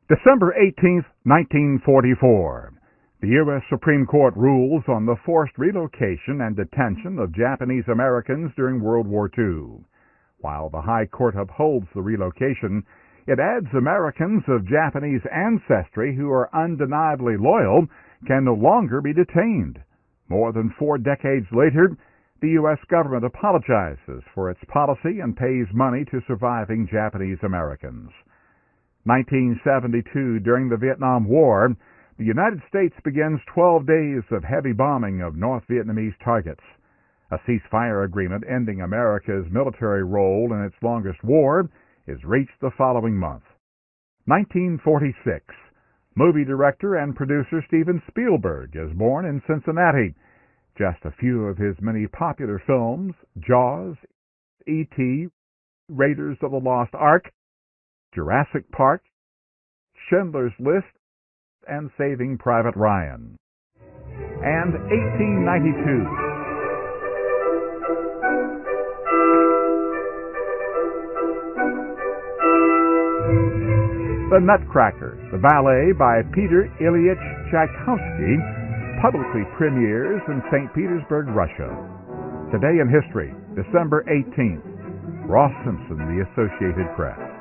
December 18, 1944. The U.S. Supreme Court rules on the forced relocation and detention of Japanese Americans during World War II. While the High Court upholds the relocation, it adds Americans of Japanese ancestry who are undeniably loyal can no longer be detained. More than 4 decades later, the U.S. government apologizes for its policy and pays money to surviving Japanese Americans. 1972, during the Vietnam War, the United States begins 12 days of heavy bombing of North Vietnamese targets. A ceasefire agreement ending America's military role in its longest war is reached the following month. 1946. Movie director and producer Steven Spielberg is born in Cincinnati. Just a few of his many popular films: Jaws, E.T., Raiders of the Lost Ark, Jurassic Park, Schindler's List, and Saving Private Ryan. And 1892. The Nutcracker, the ballet by Peter Ilyich Tchaikovsky, publicly premieres in St. Petersburg, Russia. Today in History, December 18th. Ross Simpson, The Associated Press.